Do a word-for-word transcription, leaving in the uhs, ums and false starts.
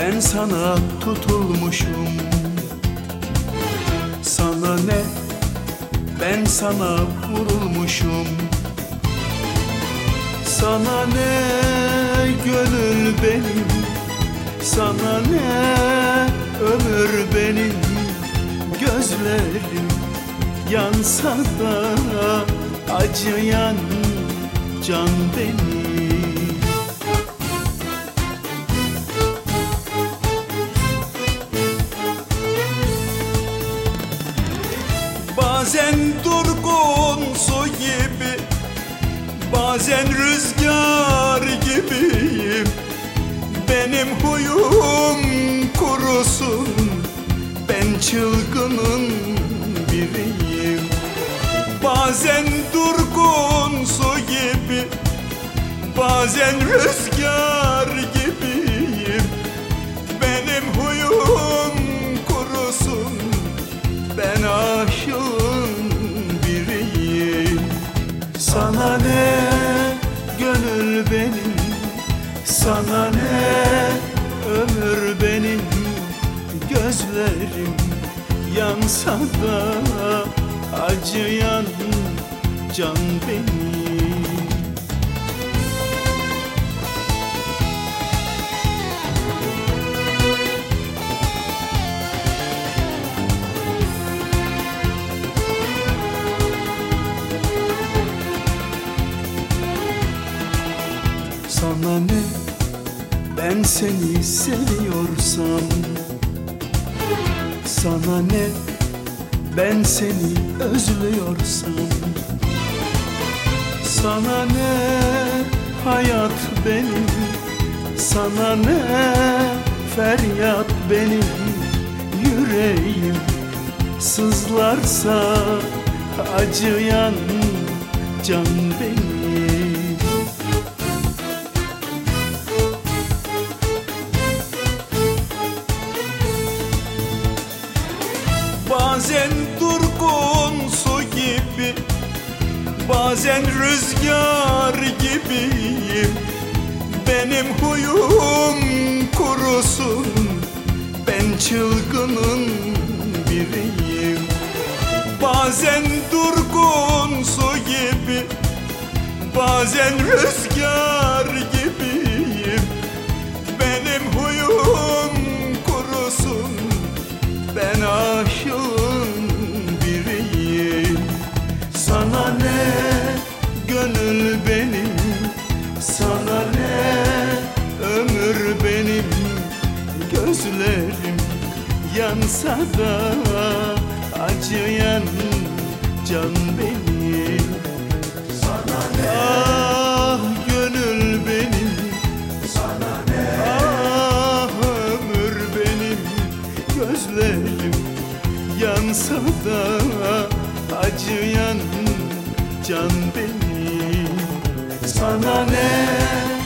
ben sana tutulmuşum. Sana ne, ben sana vurulmuşum. Sana ne gönül benim, sana ne ömür benim. Gözlerim yansa da acıyan can benim. Bazen durgun su gibi, bazen rüzgar gibiyim. Benim huyum kurusun, ben çılgının biriyim. Bazen durgun su gibi, bazen rüzgar gibiyim. Benim huyum kurusun, ben aşığın biriyim. Sana ne gönül benim, sana ne ömür benim. Gözlerim yansa da acıyan can benim. Sana ne, ben seni seviyorsam. Sana ne, ben seni özlüyorsam. Sana ne hayat benim, sana ne feryat benim. Yüreğim sızlarsa acıyan can benim. Bazen durgun su gibi, bazen rüzgar gibiyim. Benim huyum kurusun, ben çılgının biriyim. Bazen durgun su gibi, bazen rüzgar gibiyim. Benim huyum kurusun, ben aşığın biriyim. Sana ne gönül benim, sana ne ömür benim. Gözlerim yansa da acıyan can benim. Sana ne ah gönül benim, sana ne ah ömür benim. Gözlerim yansa da acıyan can benim. Sana ne